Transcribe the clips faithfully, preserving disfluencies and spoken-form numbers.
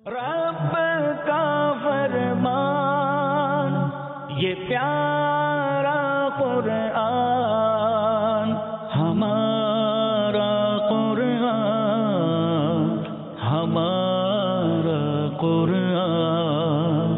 رب کا فرمان یہ پیارا قرآن، ہمارا قرآن، ہمارا قرآن۔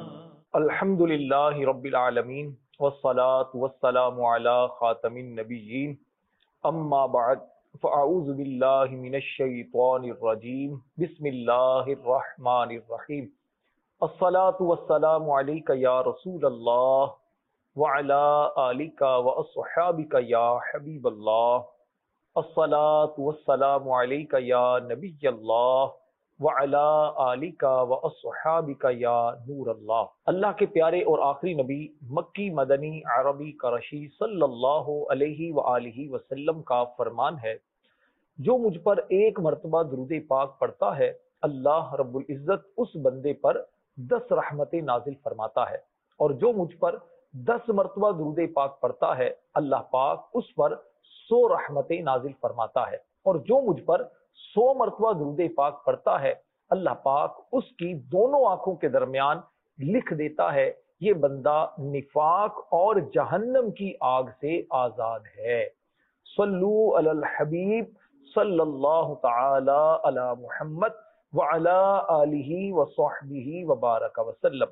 الحمدللہ رب العالمین والصلاة والسلام علی خاتم النبیین، اما بعد فاعوذ باللہ من الشیطان الرجیم، بسم اللہ الرحمن الرحیم۔ الصلاة والسلام علیک یا رسول اللہ وعلی آلک واصحابک یا حبیب اللہ۔ الصلاة والسلام علیک یا نبی اللہ وعلی آلک واصحابک یا نور اللہ۔ اللہ کے پیارے اور آخری نبی مکی مدنی عربی قرشی صلی اللہ علیہ وآلہ وسلم کا فرمان ہے، جو مجھ پر ایک مرتبہ درود پاک پڑھتا ہے اللہ رب العزت اس بندے پر دس رحمتیں نازل فرماتا ہے، اور جو مجھ پر دس مرتبہ درود پاک پڑھتا ہے اللہ پاک اس پر سو رحمتیں نازل فرماتا ہے، اور جو مجھ پر سو مرتبہ درود پاک پڑھتا ہے اللہ پاک اس کی دونوں آنکھوں کے درمیان لکھ دیتا ہے یہ بندہ نفاق اور جہنم کی آگ سے آزاد ہے۔ صلو علی الحبیب صلی اللہ تعالی علی محمد وعلی آلہ وصحبہ وبارک وسلم۔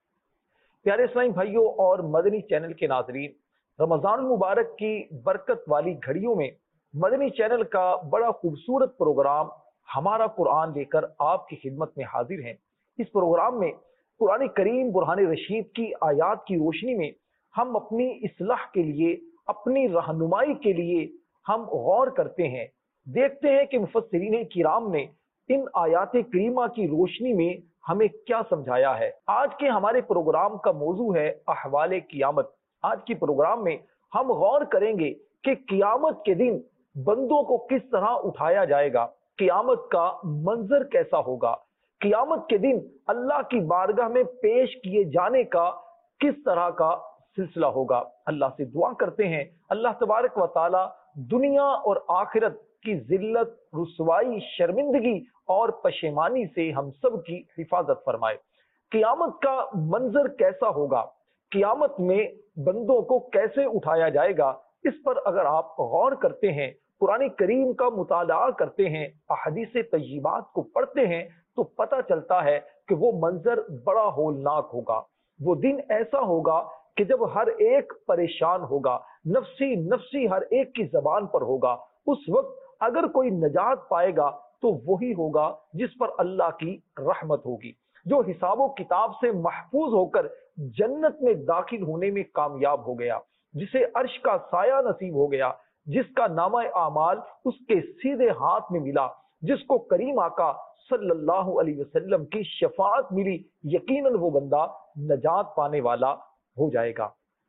پیارے اسلامی بھائیوں اور مدنی چینل کے ناظرین، رمضان المبارک کی برکت والی گھڑیوں میں مدنی چینل کا بڑا خوبصورت پروگرام ہمارا قرآن لے کر آپ کی خدمت میں حاضر ہیں۔ اس پروگرام میں قرآن کریم برہان رشید کی آیات کی روشنی میں ہم اپنی اصلاح کے لیے، اپنی رہنمائی کے لیے ہم غور کرتے ہیں، دیکھتے ہیں کہ مفسرین کرام نے ان آیات کریمہ کی روشنی میں ہمیں کیا سمجھایا ہے۔ آج کے ہمارے پروگرام کا موضوع ہے احوال قیامت۔ آج کی پروگرام میں ہم غور کریں گے کہ قیامت کے دن بندوں کو کس طرح اٹھایا جائے گا، قیامت کا منظر کیسا ہوگا، قیامت کے دن اللہ کی بارگاہ میں پیش کیے جانے کا کس طرح کا سلسلہ ہوگا۔ اللہ سے دعا کرتے ہیں اللہ تبارک و تعالی دنیا اور آخرت کی ذلت، رسوائی، شرمندگی اور پشیمانی سے ہم سب کی حفاظت فرمائے۔ قیامت کا منظر کیسا ہوگا، قیامت میں بندوں کو کیسے اٹھایا جائے گا، اس پر اگر آپ غور کرتے ہیں، قرآن کریم کا مطالعہ کرتے ہیں، احادیث طیبات کو پڑھتے ہیں، تو پتہ چلتا ہے کہ وہ منظر بڑا ہولناک ہوگا۔ وہ دن ایسا ہوگا کہ جب ہر ایک پریشان ہوگا، نفسی نفسی ہر ایک کی زبان پر ہوگا۔ اس وقت اگر کوئی نجات پائے گا تو وہی ہوگا جس پر اللہ کی رحمت ہوگی، جو حساب و کتاب سے محفوظ ہو کر جنت میں داخل ہونے میں کامیاب ہو گیا، جسے عرش کا سایہ نصیب ہو گیا، جس کا نامہ اعمال اس کے سیدھے ہاتھ میں ملا، جس کو کریم آقا صلی اللہ علیہ وسلم کی شفاعت ملی، یقیناً وہ بندہ نجات پانے والا ہو جائے گا۔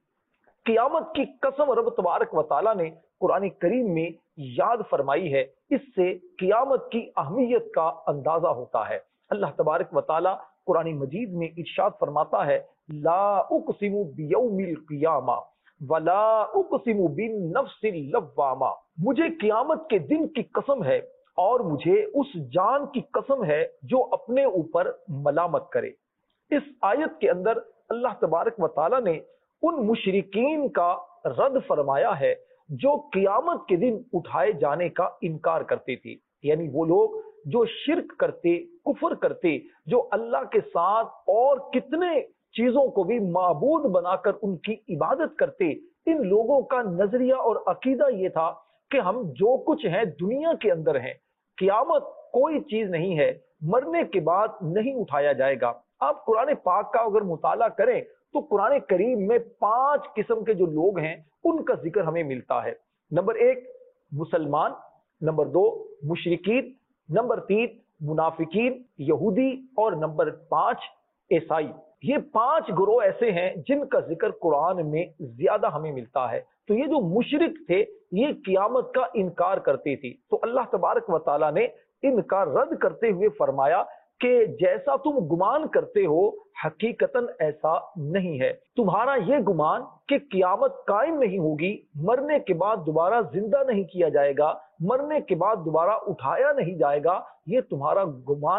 قیامت کی قسم رب تبارک و تعالیٰ نے قرآن کریم میں یاد فرمائی ہے، اس سے قیامت کی اہمیت کا اندازہ ہوتا ہے۔ اللہ تبارک و تعالیٰ قرآن مجید میں ارشاد فرماتا ہے، لا اقسم بیوم القیامہ ولا اقسم بالنفس اللوامہ، مجھے قیامت کے دن کی قسم ہے اور مجھے اس جان کی قسم ہے جو اپنے اوپر ملامت کرے۔ اس آیت کے اندر اللہ تبارک و تعالیٰ نے ان مشرکین کا رد فرمایا ہے جو قیامت کے دن اٹھائے جانے کا انکار کرتے تھے، یعنی وہ لوگ جو شرک کرتے، کفر کرتے، جو اللہ کے ساتھ اور کتنے چیزوں کو بھی معبود بنا کر ان کی عبادت کرتے۔ ان لوگوں کا نظریہ اور عقیدہ یہ تھا کہ ہم جو کچھ ہیں دنیا کے اندر ہیں، قیامت کوئی چیز نہیں ہے، مرنے کے بعد نہیں اٹھایا جائے گا۔ آپ قرآن پاک کا اگر مطالعہ کریں تو قرآن کریم میں پانچ قسم کے جو لوگ ہیں ان کا ذکر ہمیں ملتا ہے۔ نمبر ایک مسلمان، نمبر دو مشرکین، نمبر تین منافقین یہودی، اور نمبر پانچ عیسائی۔ یہ پانچ گروہ ایسے ہیں جن کا ذکر قرآن میں زیادہ ہمیں ملتا ہے۔ تو یہ جو مشرک تھے یہ قیامت کا انکار کرتے تھے، تو اللہ تبارک و تعالیٰ نے ان کا رد کرتے ہوئے فرمایا کہ جیسا تم گمان کرتے ہو حقیقتاً ایسا نہیں ہے۔ تمہارا یہ گمان کہ قیامت قائم نہیں ہوگی، مرنے کے بعد دوبارہ زندہ نہیں کیا جائے گا، مرنے کے بعد دوبارہ اٹھایا نہیں جائے گا، یہ تمہارا گمان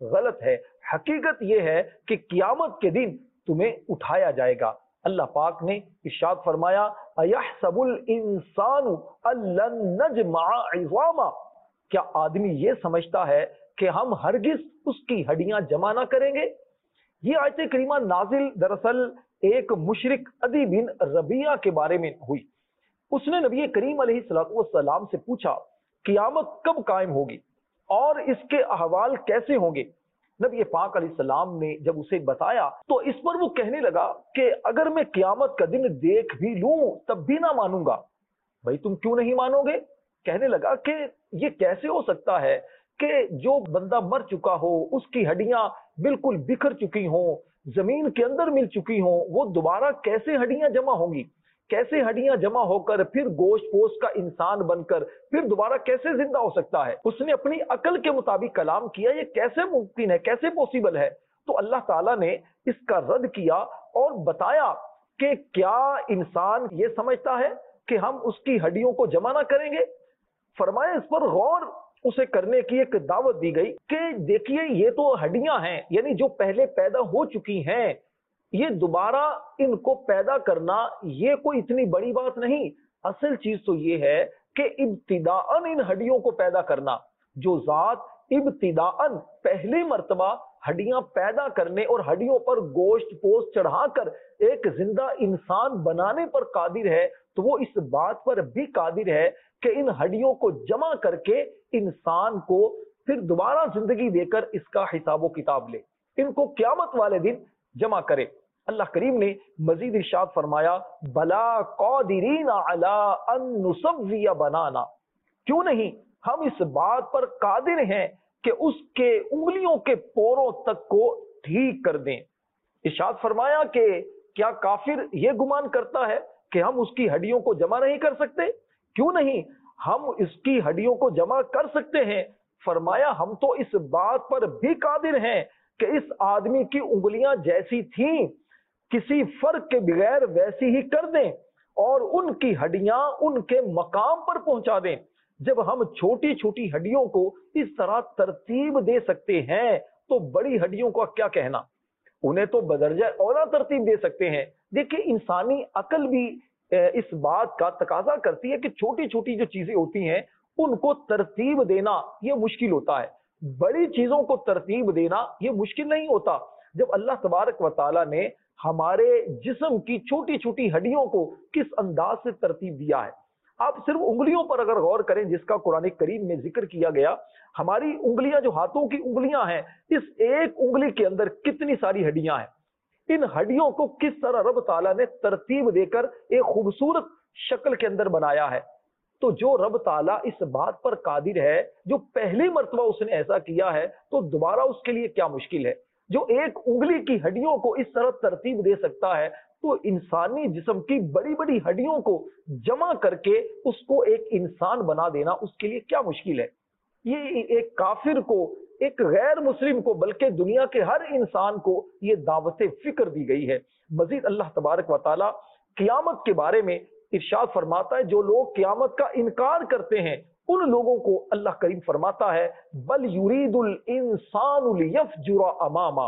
غلط ہے۔ حقیقت یہ ہے کہ قیامت کے دن تمہیں اٹھایا جائے گا۔ اللہ پاک نے ارشاد فرمایا اَيَحْسَبُ الْإِنسَانُ أَلَّن نَجْمَعَ عِظَامًا، کیا آدمی یہ سمجھتا ہے کہ ہم ہرگز اس کی ہڈیاں جمع نہ کریں گے؟ یہ آیت کریمہ نازل دراصل ایک مشرک عدی بن ربیعہ کے بارے میں ہوئی۔ اس نے نبی کریم علیہ الصلوۃ والسلام سے پوچھا قیامت کب قائم ہوگی اور اس کے احوال کیسے ہوں گے؟ نبی پاک علیہ السلام نے جب اسے بتایا تو اس پر وہ کہنے لگا کہ اگر میں قیامت کا دن دیکھ بھی لوں تب بھی نہ مانوں گا۔ بھائی تم کیوں نہیں مانو گے؟ کہنے لگا کہ یہ کیسے ہو سکتا ہے کہ جو بندہ مر چکا ہو، اس کی ہڈیاں بالکل بکھر چکی ہوں، زمین کے اندر مل چکی ہوں، وہ دوبارہ کیسے ہڈیاں جمع ہوں گی؟ کیسے ہڈیاں جمع ہو کر پھر گوشت پوست کا انسان بن کر پھر دوبارہ کیسے زندہ ہو سکتا ہے؟ اس نے اپنی عقل کے مطابق کلام کیا، یہ کیسے ممکن ہے، کیسے پوسیبل ہے؟ تو اللہ تعالیٰ نے اس کا رد کیا اور بتایا کہ کیا انسان یہ سمجھتا ہے کہ ہم اس کی ہڈیوں کو جمع نہ کریں گے؟ فرمایا اس پر غور اسے کرنے کی ایک دعوت دی گئی کہ دیکھیے یہ تو ہڈیاں ہیں، یعنی جو پہلے پیدا ہو چکی ہیں، یہ دوبارہ ان کو پیدا کرنا یہ کوئی اتنی بڑی بات نہیں۔ اصل چیز تو یہ ہے کہ ابتداءً ان ہڈیوں کو پیدا کرنا، جو ذات ابتداءً پہلی مرتبہ ہڈیاں پیدا کرنے اور ہڈیوں پر گوشت پوست چڑھا کر ایک زندہ انسان بنانے پر قادر ہے، تو وہ اس بات پر بھی قادر ہے کہ ان ہڈیوں کو جمع کر کے انسان کو پھر دوبارہ زندگی دے کر اس کا حساب و کتاب لے، ان کو قیامت والے دن جمع کرے۔ اللہ کریم نے مزید ارشاد فرمایا بلا قادرین علی ان نسوی بنانا، کیوں نہیں ہم اس بات پر قادر ہیں کہ اس کے انگلیوں کے پوروں تک کو ٹھیک کر دیں۔ ارشاد فرمایا کہ کیا کافر یہ گمان کرتا ہے کہ ہم اس کی ہڈیوں کو جمع نہیں کر سکتے؟ کیوں نہیں ہم اس کی ہڈیوں کو جمع کر سکتے ہیں۔ فرمایا ہم تو اس بات پر بھی قادر ہیں کہ اس آدمی کی انگلیاں جیسی تھیں کسی فرق کے بغیر ویسی ہی کر دیں اور ان کی ہڈیاں ان کے مقام پر پہنچا دیں۔ جب ہم چھوٹی چھوٹی ہڈیوں کو اس طرح ترتیب دے سکتے ہیں تو بڑی ہڈیوں کا کیا کہنا، انہیں تو بدرجہ اولا ترتیب دے سکتے ہیں۔ دیکھیں انسانی عقل بھی اس بات کا تقاضا کرتی ہے کہ چھوٹی چھوٹی جو چیزیں ہوتی ہیں ان کو ترتیب دینا یہ مشکل ہوتا ہے، بڑی چیزوں کو ترتیب دینا یہ مشکل نہیں ہوتا۔ جب اللہ تبارک و تعالیٰ نے ہمارے جسم کی چھوٹی چھوٹی ہڈیوں کو کس انداز سے ترتیب دیا ہے، آپ صرف انگلیوں پر اگر غور کریں جس کا قرآن کریم میں ذکر کیا گیا، ہماری انگلیاں جو ہاتھوں کی انگلیاں ہیں، اس ایک انگلی کے اندر کتنی ساری ہڈیاں ہیں، ان ہڈیوں کو کس طرح رب تعالیٰ نے ترتیب دے کر ایک خوبصورت شکل کے اندر بنایا ہے۔ تو جو رب تعالیٰ اس بات پر قادر ہے، جو پہلی مرتبہ اس نے ایسا کیا ہے، تو دوبارہ اس کے لیے کیا مشکل ہے؟ جو ایک انگلی کی ہڈیوں کو اس طرح ترتیب دے سکتا ہے تو انسانی جسم کی بڑی بڑی ہڈیوں کو جمع کر کے اس کو ایک انسان بنا دینا اس کے لیے کیا مشکل ہے؟ یہ ایک کافر کو، ایک غیر مسلم کو، بلکہ دنیا کے ہر انسان کو یہ دعوت فکر دی گئی ہے۔ مزید اللہ تبارک و تعالی قیامت کے بارے میں ارشاد فرماتا ہے جو لوگ قیامت کا انکار کرتے ہیں ان لوگوں کو اللہ کریم فرماتا ہے بل یرید الانسان لیفجر اماما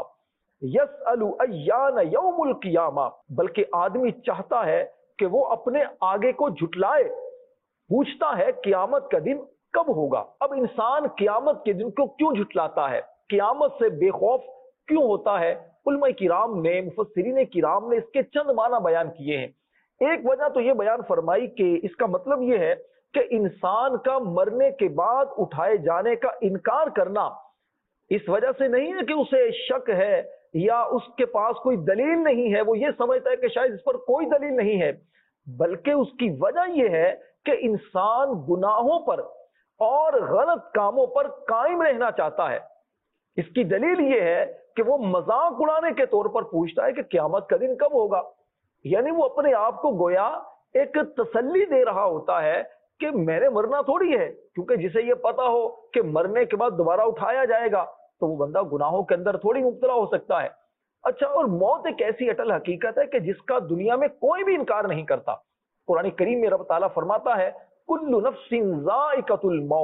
یسأل ایان یوم القیامہ، بلکہ آدمی چاہتا ہے کہ وہ اپنے آگے کو جھٹلائے، پوچھتا ہے قیامت کا دن کب ہوگا۔ اب انسان قیامت کے دن کو کیوں جھٹلاتا ہے، قیامت سے بے خوف کیوں ہوتا ہے؟ علماء کرام نے، مفسرین کرام نے اس کے چند معنی بیان کیے ہیں۔ ایک وجہ تو یہ بیان فرمائی کہ اس کا مطلب یہ ہے کہ انسان کا مرنے کے بعد اٹھائے جانے کا انکار کرنا اس وجہ سے نہیں ہے کہ اسے شک ہے یا اس کے پاس کوئی دلیل نہیں ہے، وہ یہ سمجھتا ہے کہ شاید اس پر کوئی دلیل نہیں ہے، بلکہ اس کی وجہ یہ ہے کہ انسان گناہوں پر اور غلط کاموں پر قائم رہنا چاہتا ہے۔ اس کی دلیل یہ ہے کہ وہ مذاق اڑانے کے طور پر پوچھتا ہے کہ قیامت کا دن کب ہوگا، یعنی وہ اپنے آپ کو گویا ایک تسلی دے رہا ہوتا ہے کہ میں نے مرنا تھوڑی ہے، کیونکہ جسے یہ پتا ہو کہ مرنے کے بعد دوبارہ اٹھایا جائے گا تو وہ بندہ گناہوں کے اندر تھوڑی مبتلا ہو سکتا ہے۔ اچھا، اور موت ایک ایسی اٹل حقیقت ہے کہ جس کا دنیا میں کوئی بھی انکار نہیں کرتا۔ قرآن کریم میں رب تعالیٰ فرماتا ہے کل نفس ذائقۃ الموت،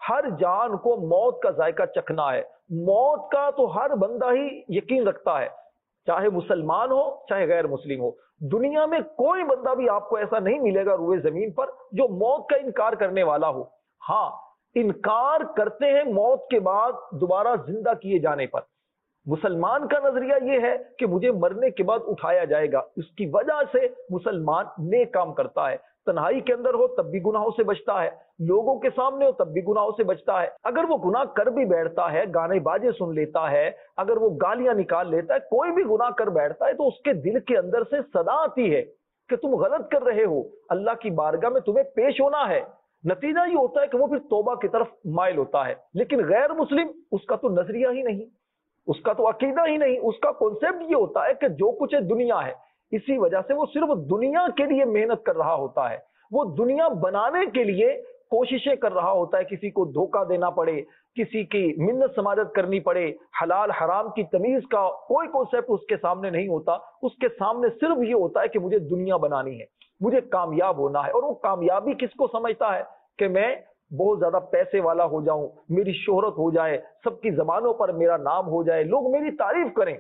ہر جان کو موت کا ذائقہ چکھنا ہے. موت کا تو ہر بندہ ہی یقین رکھتا ہے، چاہے مسلمان ہو چاہے غیر مسلم ہو. دنیا میں کوئی بندہ بھی آپ کو ایسا نہیں ملے گا روئے زمین پر جو موت کا انکار کرنے والا ہو. ہاں، انکار کرتے ہیں موت کے بعد دوبارہ زندہ کیے جانے پر. مسلمان کا نظریہ یہ ہے کہ مجھے مرنے کے بعد اٹھایا جائے گا. اس کی وجہ سے مسلمان نیک کام کرتا ہے. تنہائی کے اندر ہو تب بھی گناہوں سے بچتا ہے، لوگوں کے سامنے ہو تب بھی گناہوں سے بچتا ہے. اگر وہ گناہ کر بھی بیٹھتا ہے، گانے باجے سن لیتا ہے، اگر وہ گالیاں نکال لیتا ہے، کوئی بھی گناہ کر بیٹھتا ہے، تو اس کے دل کے اندر سے صدا آتی ہے کہ تم غلط کر رہے ہو، اللہ کی بارگاہ میں تمہیں پیش ہونا ہے. نتیجہ یہ ہوتا ہے کہ وہ پھر توبہ کی طرف مائل ہوتا ہے. لیکن غیر مسلم، اس کا تو نظریہ ہی نہیں، اس کا تو عقیدہ ہی نہیں. اس کا کانسیپٹ یہ ہوتا ہے کہ جو کچھ ہے دنیا ہے. اسی وجہ سے وہ صرف دنیا کے لیے محنت کر رہا ہوتا ہے، وہ دنیا بنانے کے لیے کوششیں کر رہا ہوتا ہے. کسی کو دھوکہ دینا پڑے، کسی کی منت سماجت کرنی پڑے، حلال حرام کی تمیز کا کوئی کانسیپٹ اس کے سامنے نہیں ہوتا. اس کے سامنے صرف یہ ہوتا ہے کہ مجھے دنیا بنانی ہے، مجھے کامیاب ہونا ہے. اور وہ کامیابی کس کو سمجھتا ہے کہ میں بہت زیادہ پیسے والا ہو جاؤں، میری شہرت ہو جائے، سب کی زبانوں پر میرا نام ہو جائے، لوگ میری تعریف کریں.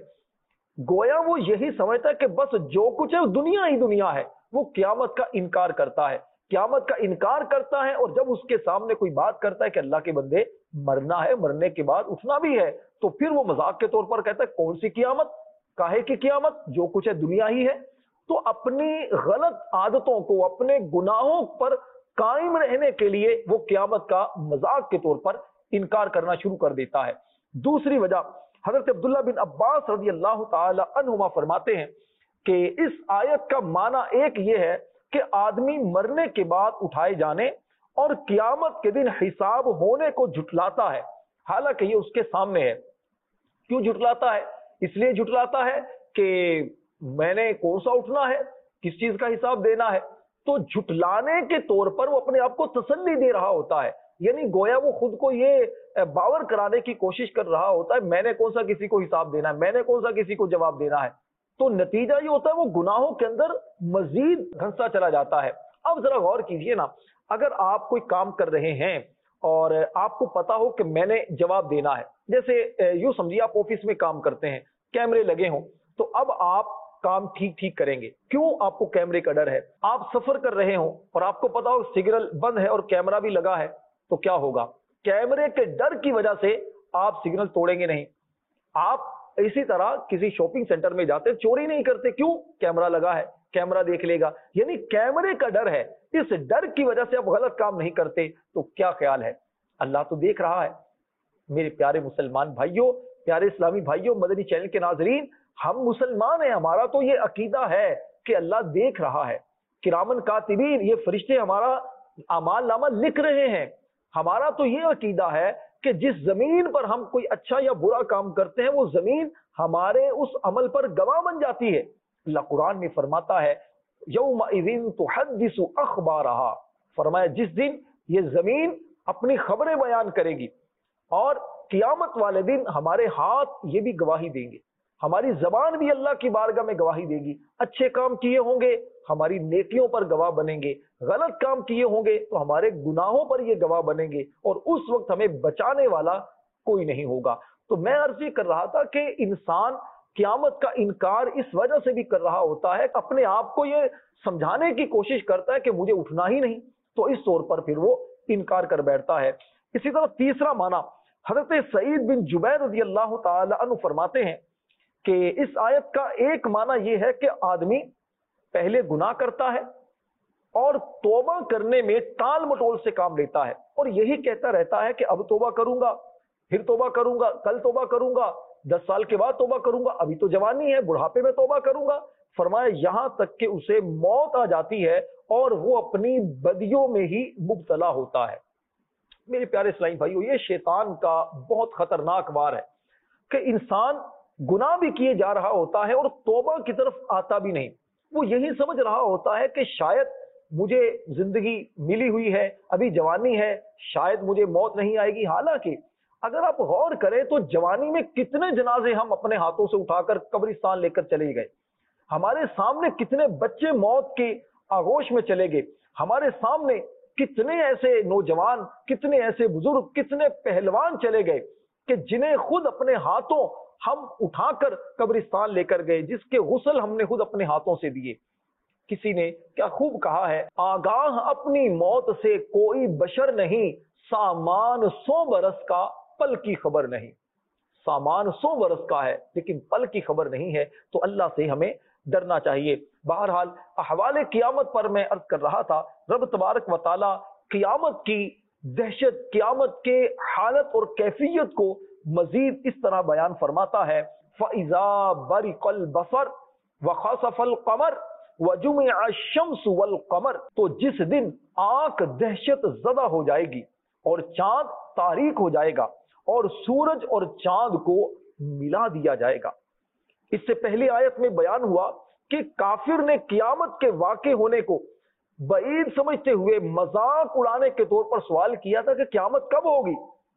گویا وہ یہی سمجھتا ہے کہ بس جو کچھ ہے وہ دنیا ہی دنیا ہے. وہ قیامت کا انکار کرتا ہے، قیامت کا انکار کرتا ہے. اور جب اس کے سامنے کوئی بات کرتا ہے کہ اللہ کے بندے مرنا ہے، مرنے کے بعد اٹھنا بھی ہے، تو پھر وہ مذاق کے طور پر کہتا ہے کون سی قیامت، کاہے کی قیامت، جو کچھ ہے دنیا ہی ہے. تو اپنی غلط عادتوں کو، اپنے گناہوں پر قائم رہنے کے لیے وہ قیامت کا مذاق کے طور پر انکار کرنا شروع کر دیتا ہے. دوسری وجہ، حضرت عبداللہ بن عباس رضی اللہ تعالی عنہما فرماتے ہیں کہ اس آیت کا معنی ایک یہ ہے کہ آدمی مرنے کے بعد اٹھائے جانے اور قیامت کے دن حساب ہونے کو جھٹلاتا ہے، حالانکہ یہ اس کے سامنے ہے. کیوں جھٹلاتا ہے؟ اس لیے جھٹلاتا ہے کہ میں نے کون سا اٹھنا ہے، کس چیز کا حساب دینا ہے. تو جھٹلانے کے طور پر وہ اپنے آپ کو تسلی دے رہا ہوتا ہے. یعنی گویا وہ خود کو یہ باور کرانے کی کوشش کر رہا ہوتا ہے میں نے کون سا کسی کو حساب دینا ہے، میں نے کون سا کسی کو جواب دینا ہے. تو نتیجہ یہ ہوتا ہے وہ گناہوں کے اندر مزید گھستا چلا جاتا ہے. اب ذرا غور کیجئے نا، اگر آپ کوئی کام کر رہے ہیں اور آپ کو پتا ہو کہ میں نے جواب دینا ہے، جیسے یوں سمجھیے آپ آفس میں کام کرتے ہیں، کیمرے لگے ہوں، تو اب آپ کام ٹھیک ٹھیک کریں گے. کیوں؟ آپ کو کیمرے کا ڈر ہے. آپ سفر کر رہے ہوں اور آپ کو پتا ہو سگنل بند ہے اور کیمرہ بھی لگا ہے، تو کیا ہوگا؟ کیمرے کے ڈر کی وجہ سے آپ سگنل توڑیں گے نہیں. آپ اسی طرح کسی شاپنگ سینٹر میں جاتے چوری نہیں کرتے، کیوں؟ کیمرہ لگا ہے، کیمرہ دیکھ لے گا. یعنی کیمرے کا ڈر ہے، اس ڈر کی وجہ سے آپ غلط کام نہیں کرتے. تو کیا خیال ہے؟ اللہ تو دیکھ رہا ہے. میرے پیارے مسلمان بھائیوں، پیارے اسلامی بھائیوں، مدنی چینل کے ناظرین، ہم مسلمان ہیں، ہمارا تو یہ عقیدہ ہے کہ اللہ دیکھ رہا ہے. کرامن کاتبین، یہ فرشتے ہمارا اعمال نامہ لکھ رہے ہیں. ہمارا تو یہ عقیدہ ہے کہ جس زمین پر ہم کوئی اچھا یا برا کام کرتے ہیں وہ زمین ہمارے اس عمل پر گواہ بن جاتی ہے. اللہ قرآن میں فرماتا ہے یومئذ تحدث اخبارہا، فرمایا جس دن یہ زمین اپنی خبریں بیان کرے گی، اور قیامت والے دن ہمارے ہاتھ یہ بھی گواہی دیں گے، ہماری زبان بھی اللہ کی بارگاہ میں گواہی دے گی. اچھے کام کیے ہوں گے ہماری نیکیوں پر گواہ بنیں گے، غلط کام کیے ہوں گے تو ہمارے گناہوں پر یہ گواہ بنیں گے، اور اس وقت ہمیں بچانے والا کوئی نہیں ہوگا. تو میں عرض یہ کر رہا تھا کہ انسان قیامت کا انکار اس وجہ سے بھی کر رہا ہوتا ہے کہ اپنے آپ کو یہ سمجھانے کی کوشش کرتا ہے کہ مجھے اٹھنا ہی نہیں، تو اس طور پر پھر وہ انکار کر بیٹھتا ہے. اسی طرح تیسرا معنی، حضرت سعید بن جبیر رضی اللہ تعالی عنہ فرماتے ہیں کہ اس آیت کا ایک معنی یہ ہے کہ آدمی پہلے گناہ کرتا ہے اور توبہ کرنے میں ٹال مٹول سے کام لیتا ہے، اور یہی کہتا رہتا ہے کہ اب توبہ کروں گا، پھر توبہ کروں گا، کل توبہ کروں گا، دس سال کے بعد توبہ کروں گا، ابھی تو جوانی ہے، بڑھاپے میں توبہ کروں گا. فرمایا یہاں تک کہ اسے موت آ جاتی ہے اور وہ اپنی بدیوں میں ہی مبتلا ہوتا ہے. میرے پیارے اسلامی بھائیو، یہ شیطان کا بہت خطرناک وار ہے کہ انسان گناہ بھی کیے جا رہا ہوتا ہے اور توبہ کی طرف آتا بھی نہیں. وہ یہی سمجھ رہا ہوتا ہے کہ شاید مجھے زندگی ملی ہوئی ہے، ابھی جوانی ہے، شاید مجھے موت نہیں آئے گی. حالانکہ اگر آپ غور کریں تو جوانی میں کتنے جنازے ہم اپنے ہاتھوں سے اٹھا کر قبرستان لے کر چلے گئے، ہمارے سامنے کتنے بچے موت کے آغوش میں چلے گئے، ہمارے سامنے کتنے ایسے نوجوان، کتنے ایسے بزرگ، کتنے پہلوان چلے گئے کہ جنہیں خود اپنے ہاتھوں ہم اٹھا کر قبرستان لے کر گئے، جس کے غسل ہم نے خود اپنے ہاتھوں سے دیے۔ کسی نے کیا خوب کہا ہے، آگاہ اپنی موت سے کوئی بشر نہیں، سامان سو برس کا پل کی خبر نہیں۔ سامان سو برس کا ہے لیکن پل کی خبر نہیں ہے، تو اللہ سے ہمیں ڈرنا چاہیے۔ بہرحال احوال قیامت پر میں عرض کر رہا تھا، رب تبارک و تعالی قیامت کی دہشت، قیامت کے حالت اور کیفیت کو مزید اس طرح بیان فرماتا ہے، فَإِذَا بَرِقَ الْبَصَرُ وَخَسَفَ الْقَمَرُ وَجُمِعَ الشَّمْسُ وَالْقَمَرُ، تو جس دن آنکھ دہشت زدہ ہو جائے گی اور چاند تاریک ہو جائے گا اور سورج اور چاند کو ملا دیا جائے گا۔ اس سے پہلی آیت میں بیان ہوا کہ کافر نے قیامت کے واقع ہونے کو بعید سمجھتے ہوئے مذاق اڑانے کے طور پر سوال کیا تھا کہ قیامت کب ہوگی۔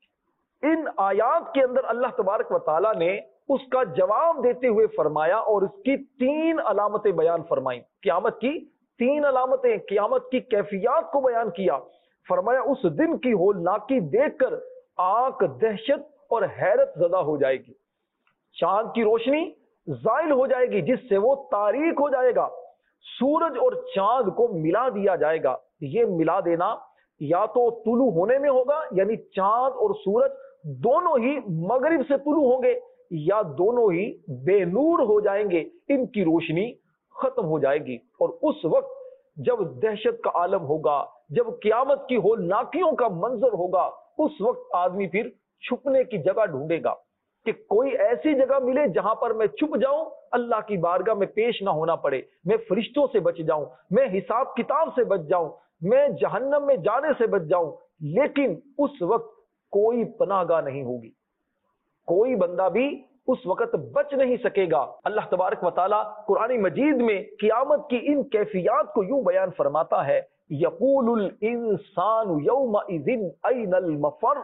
ان آیات کے اندر اللہ تبارک و تعالیٰ نے اس کا جواب دیتے ہوئے فرمایا اور اس کی تین علامتیں بیان فرمائیں، قیامت کی تین علامتیں، قیامت کی کیفیات کو بیان کیا۔ فرمایا اس دن کی ہولناکی دیکھ کر آنکھ دہشت اور حیرت زدہ ہو جائے گی، چاند کی روشنی زائل ہو جائے گی جس سے وہ تاریک ہو جائے گا، سورج اور چاند کو ملا دیا جائے گا۔ یہ ملا دینا یا تو طلوع ہونے میں ہوگا، یعنی چاند اور سورج دونوں ہی مغرب سے طلوع ہوں گے، یا دونوں ہی بے نور ہو جائیں گے، ان کی روشنی ختم ہو جائے گی۔ اور اس وقت جب دہشت کا عالم ہوگا، جب قیامت کی ہولناکیوں کا منظر ہوگا، اس وقت آدمی پھر چھپنے کی جگہ ڈھونڈے گا کہ کوئی ایسی جگہ ملے جہاں پر میں چھپ جاؤں، اللہ کی بارگاہ میں پیش نہ ہونا پڑے، میں فرشتوں سے بچ جاؤں، میں حساب کتاب سے بچ جاؤں، میں جہنم میں جانے سے بچ جاؤں۔ لیکن اس وقت کوئی پناہ گاہ نہیں ہوگی، کوئی بندہ بھی اس وقت بچ نہیں سکے گا۔ اللہ تبارک و تعالیٰ قرآن مجید میں قیامت کی ان کیفیات کو یوں بیان فرماتا ہے، یقول الانسان یومئذ این المفر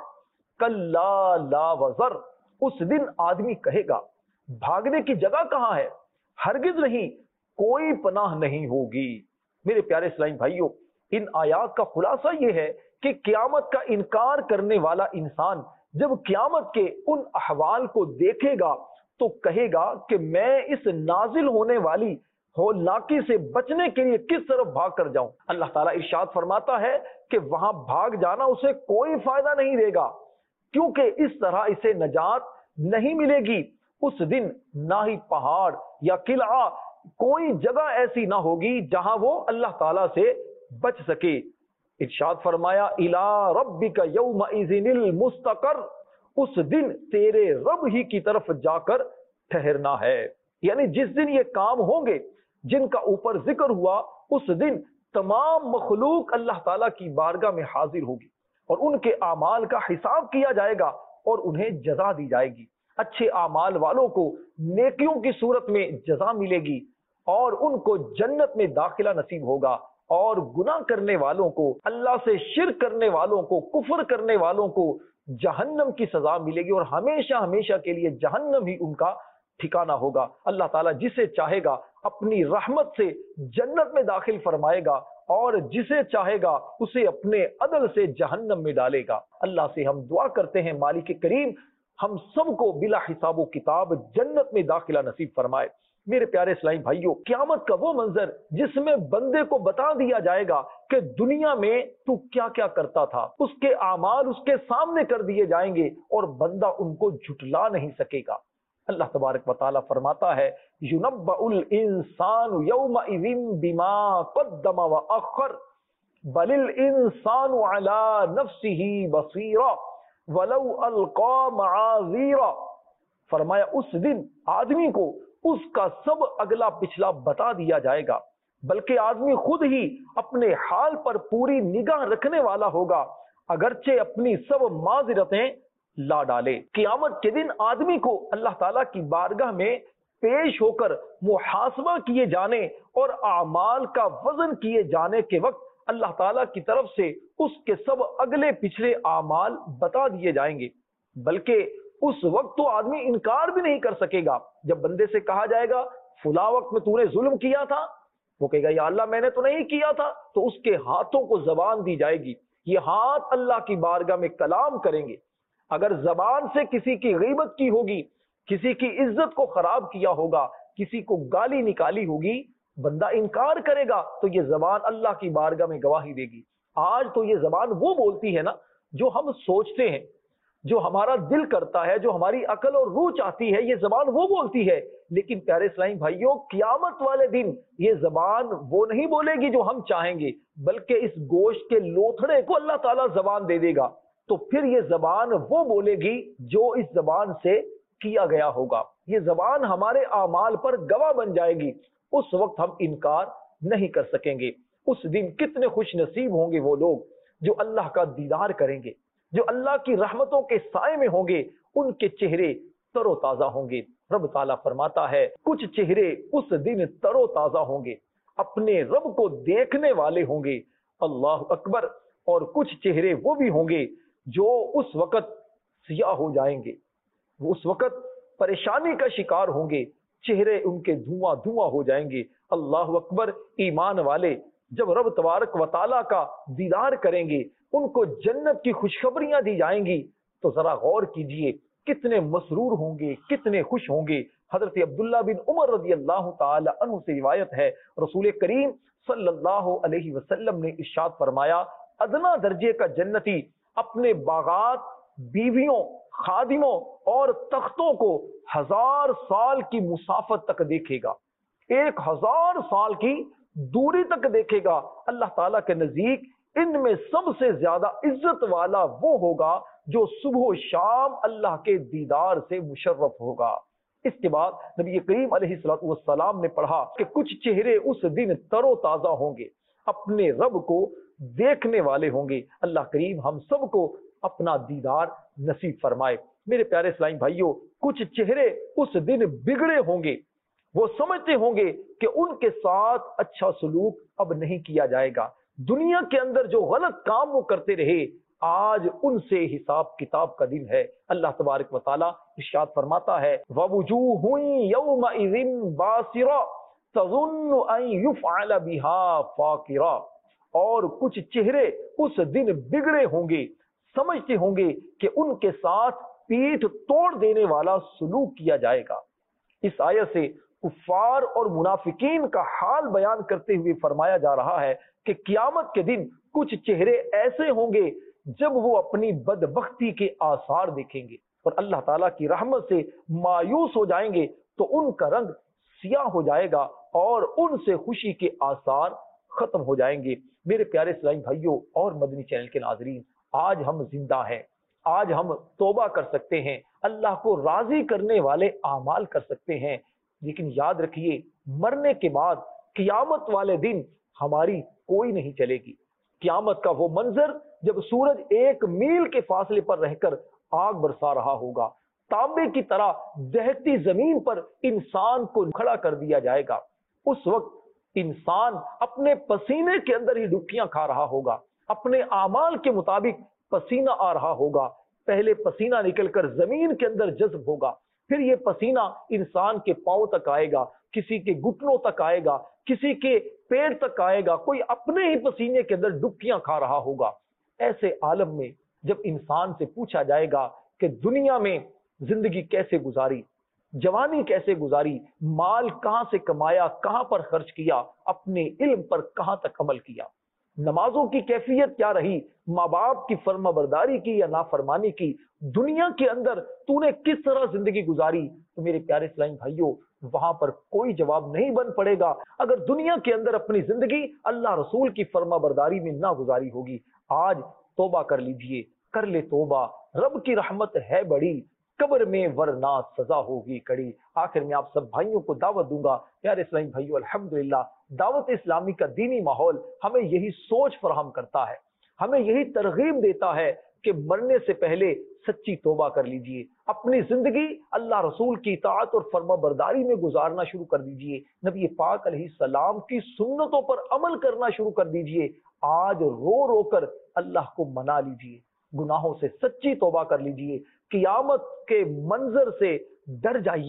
کلا لا وزر، اس دن آدمی کہے گا بھاگنے کی جگہ کہاں ہے، ہرگز نہیں، کوئی پناہ نہیں ہوگی۔ میرے پیارے اسلامی بھائیوں، ان آیات کا خلاصہ یہ ہے کہ قیامت کا انکار کرنے والا انسان جب قیامت کے ان احوال کو دیکھے گا تو کہے گا کہ میں اس نازل ہونے والی ہولناکی سے بچنے کے لیے کس طرف بھاگ کر جاؤں۔ اللہ تعالیٰ ارشاد فرماتا ہے کہ وہاں بھاگ جانا اسے کوئی فائدہ نہیں دے گا، کیونکہ اس طرح اسے نجات نہیں ملے گی۔ اس دن نہ ہی پہاڑ یا قلعہ، کوئی جگہ ایسی نہ ہوگی جہاں وہ اللہ تعالیٰ سے بچ سکے۔ ارشاد فرمایا الی ربک یومئذ المستقر، اس دن تیرے رب ہی کی طرف جا کر ٹھہرنا ہے۔ یعنی جس دن یہ کام ہوں گے جن کا اوپر ذکر ہوا، اس دن تمام مخلوق اللہ تعالیٰ کی بارگاہ میں حاضر ہوگی اور ان کے اعمال کا حساب کیا جائے گا اور انہیں جزا دی جائے گی۔ اچھے اعمال والوں کو نیکیوں کی صورت میں جزا ملے گی اور ان کو جنت میں داخلہ نصیب ہوگا، اور گناہ کرنے والوں کو، اللہ سے شرک کرنے والوں کو، کفر کرنے والوں کو جہنم کی سزا ملے گی اور ہمیشہ ہمیشہ کے لیے جہنم ہی ان کا ٹھکانہ ہوگا۔ اللہ تعالیٰ جسے چاہے گا اپنی رحمت سے جنت میں داخل فرمائے گا اور جسے چاہے گا اسے اپنے عدل سے جہنم میں ڈالے گا۔ اللہ سے ہم دعا کرتے ہیں مالک کریم ہم سب کو بلا حساب و کتاب جنت میں داخلہ نصیب فرمائے۔ میرے پیارے اسلامی بھائیوں، قیامت کا وہ منظر جس میں بندے کو بتا دیا جائے گا کہ دنیا میں تو کیا کیا کرتا تھا، اس کے اعمال اس کے سامنے کر دیے جائیں گے اور بندہ ان کو جھٹلا نہیں سکے گا۔ اللہ تبارک و تعالیٰ فرماتا ہے یُنَبَّأُ الْإِنسَانُ يَوْمَئِذٍ بِمَا قَدَّمَ وَأَخَّرَ بَلِ الْإِنسَانُ عَلَى نَفْسِهِ بَصِيرًا وَلَوْ أَلْقَى مَعَاذِيرًا، فرمایا اس دن آدمی کو اس کا سب اگلا پچھلا بتا دیا جائے گا، بلکہ آدمی خود ہی اپنے حال پر پوری نگاہ رکھنے والا ہوگا، اگرچہ اپنی سب معذرتیں لا ڈالے۔ قیامت کے دن آدمی کو اللہ تعالیٰ کی بارگاہ میں پیش ہو کر محاسبہ کیے جانے اور اعمال کا وزن کیے جانے کے وقت اللہ تعالیٰ کی طرف سے اس کے سب اگلے پچھلے اعمال بتا دیے جائیں گے، بلکہ اس وقت تو آدمی انکار بھی نہیں کر سکے گا۔ جب بندے سے کہا جائے گا فلاں وقت میں تو نے ظلم کیا تھا، وہ کہے گا یا اللہ میں نے تو نہیں کیا تھا، تو اس کے ہاتھوں کو زبان دی جائے گی، یہ ہاتھ اللہ کی بارگاہ میں کلام کریں گے۔ اگر زبان سے کسی کی غیبت کی ہوگی، کسی کی عزت کو خراب کیا ہوگا، کسی کو گالی نکالی ہوگی، بندہ انکار کرے گا تو یہ زبان اللہ کی بارگاہ میں گواہی دے گی۔ آج تو یہ زبان وہ بولتی ہے نا جو ہم سوچتے ہیں، جو ہمارا دل کرتا ہے، جو ہماری عقل اور روح چاہتی ہے، یہ زبان وہ بولتی ہے۔ لیکن پیارے اسلامی بھائیوں، قیامت والے دن یہ زبان وہ نہیں بولے گی جو ہم چاہیں گے، بلکہ اس گوشت کے لوتھڑے کو اللہ تعالیٰ زبان دے دے گا، تو پھر یہ زبان وہ بولے گی جو اس زبان سے کیا گیا ہوگا۔ یہ زبان ہمارے اعمال پر گواہ بن جائے گی، اس وقت ہم انکار نہیں کر سکیں گے۔ اس دن کتنے خوش نصیب ہوں گے وہ لوگ جو اللہ کا دیدار کریں گے، جو اللہ کی رحمتوں کے سائے میں ہوں گے، ان کے چہرے تر و تازہ ہوں گے۔ رب تعالیٰ فرماتا ہے کچھ چہرے اس دن تر و تازہ ہوں گے، اپنے رب کو دیکھنے والے ہوں گے، اللہ اکبر، اور کچھ چہرے وہ بھی ہوں گے جو اس وقت سیاہ ہو جائیں گے، وہ اس وقت پریشانی کا شکار ہوں گے، چہرے ان کے دھواں دھواں ہو جائیں گے۔ اللہ اکبر، ایمان والے جب رب تبارک و تعالیٰ کا دیدار کریں گے، ان کو جنت کی خوشخبریاں دی جائیں گی، تو ذرا غور کیجئے کتنے مسرور ہوں گے، کتنے خوش ہوں گے۔ حضرت عبداللہ بن عمر رضی اللہ تعالی عنہ سے روایت ہے، رسول کریم صلی اللہ علیہ وسلم نے ارشاد فرمایا، ادنا درجے کا جنتی اپنے باغات، بیویوں، خادموں اور تختوں کو ہزار سال کی مسافت تک دیکھے گا، ایک ہزار سال کی دوری تک دیکھے گا۔ اللہ تعالیٰ کے نزدیک ان میں سب سے زیادہ عزت والا وہ ہوگا جو صبح و شام اللہ کے دیدار سے مشرف ہوگا۔ اس کے بعد نبی کریم علیہ الصلوۃ والسلام نے پڑھا کہ کچھ چہرے اس دن تر و تازہ ہوں گے، اپنے رب کو دیکھنے والے ہوں گے۔ اللہ کریم ہم سب کو اپنا دیدار نصیب فرمائے۔ میرے پیارے اسلامی بھائیوں، کچھ چہرے اس دن بگڑے ہوں گے، وہ سمجھتے ہوں گے کہ ان کے ساتھ اچھا سلوک اب نہیں کیا جائے گا، دنیا کے اندر جو غلط کام وہ کرتے رہے، آج ان سے حساب کتاب کا دن ہے۔ اللہ تبارک و تعالیٰ ارشاد فرماتا ہے وَوُجُوهٌ يَوْمَئِذٍ بَاسِرَةٌ تَظُنُّ أَن يُفْعَلَ بِهَا فَاقِرَةٌ، اور کچھ چہرے اس دن بگڑے ہوں گے، سمجھتے ہوں گے کہ ان کے ساتھ پیٹھ توڑ دینے والا سلوک کیا جائے گا۔ اس آیت سے کفار اور منافقین کا حال بیان کرتے ہوئے فرمایا جا رہا ہے کہ قیامت کے دن کچھ چہرے ایسے ہوں گے جب وہ اپنی بدبختی کے آثار دیکھیں گے اور اللہ تعالیٰ کی رحمت سے مایوس ہو جائیں گے، تو ان کا رنگ سیاہ ہو جائے گا اور ان سے خوشی کے آثار ختم ہو جائیں گے۔ میرے پیارے اسلامی بھائیوں اور مدنی چینل کے ناظرین، آج ہم زندہ ہیں، آج ہم توبہ کر سکتے ہیں، اللہ کو راضی کرنے والے اعمال کر سکتے ہیں، لیکن یاد رکھیے مرنے کے بعد قیامت والے دن ہماری کوئی نہیں چلے گی۔ قیامت کا وہ منظر جب سورج ایک میل کے فاصلے پر رہ کر آگ برسا رہا ہوگا، تانبے کی طرح دہتی زمین پر انسان کو کھڑا کر دیا جائے گا، اس وقت انسان اپنے پسینے کے اندر ہی ڈبکیاں کھا رہا ہوگا، اپنے اعمال کے مطابق پسینہ آ رہا ہوگا، پہلے پسینہ نکل کر زمین کے اندر جذب ہوگا، پھر یہ پسینہ انسان کے پاؤں تک آئے گا، کسی کے گھٹنوں تک آئے گا، کسی کے پیڑ تک آئے گا، کوئی اپنے ہی پسینے کے اندر ڈبکیاں کھا رہا ہوگا۔ ایسے عالم میں جب انسان سے پوچھا جائے گا کہ دنیا میں زندگی کیسے گزاری، جوانی کیسے گزاری، مال کہاں سے کمایا، کہاں پر خرچ کیا، اپنے علم پر کہاں تک عمل کیا، نمازوں کی کیفیت کیا رہی، ماں باپ کی فرما برداری کی یا نافرمانی کی، دنیا کے اندر تو نے کس طرح زندگی گزاری، تو میرے پیارے اسلامی بھائیوں وہاں پر کوئی جواب نہیں بن پڑے گا اگر دنیا کے اندر اپنی زندگی اللہ رسول کی فرما برداری میں نہ گزاری ہوگی۔ آج توبہ کر لیجئے، کر لے توبہ، رب کی رحمت ہے بڑی، قبر میں ورنہ سزا ہوگی کڑی۔ آخر میں آپ سب بھائیوں کو دعوت دوں گا، پیارے اسلامی بھائیوں، الحمدللہ دعوت اسلامی کا دینی ماحول ہمیں یہی سوچ فراہم کرتا ہے، ہمیں یہی ترغیب دیتا ہے کہ مرنے سے پہلے سچی توبہ کر لیجئے، اپنی زندگی اللہ رسول کی اطاعت اور فرما برداری میں گزارنا شروع کر دیجئے، نبی پاک علیہ السلام کی سنتوں پر عمل کرنا شروع کر دیجئے۔ آج رو رو کر اللہ کو منا لیجئے، گناہوں سے سچی توبہ کر لیجئے، قیامت کے منظر سے ڈر جائیے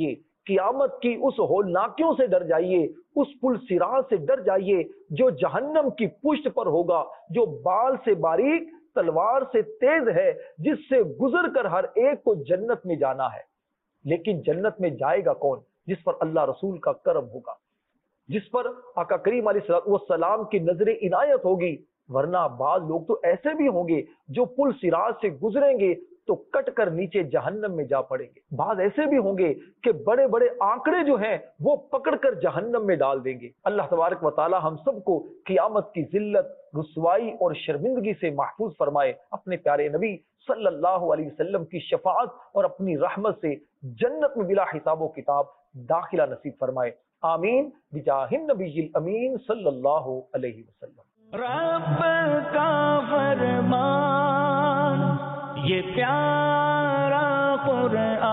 قیامت کی اس ہولناکیوں سے ڈر جائیے، اس پل صراط سے ڈر جائیے جو جہنم کی پشت پر ہوگا، جو بال سے باریک تلوار سے تیز ہے، جس سے گزر کر ہر ایک کو جنت میں جانا ہے۔ لیکن جنت میں جائے گا کون؟ جس پر اللہ رسول کا کرم ہوگا، جس پر آقا کریم علیہ السلام کی نظر عنایت ہوگی۔ ورنہ بعض لوگ تو ایسے بھی ہوں گے جو پل صراط سے گزریں گے تو کٹ کر نیچے جہنم میں جا پڑیں گے۔ بعض ایسے بھی ہوں گے کہ بڑے بڑے آنکڑے جو ہیں وہ پکڑ کر جہنم میں ڈال دیں گے۔ اللہ تبارک و تعالی ہم سب کو قیامت کی ذلت، رسوائی اور شرمندگی سے محفوظ فرمائے، اپنے پیارے نبی صلی اللہ علیہ وسلم کی شفاعت اور اپنی رحمت سے جنت میں بلا حساب و کتاب داخلہ نصیب فرمائے، آمین بجاہ النبی الامین صلی اللہ علیہ وسلم۔ رب کا فرمان یہ پیارا قرآن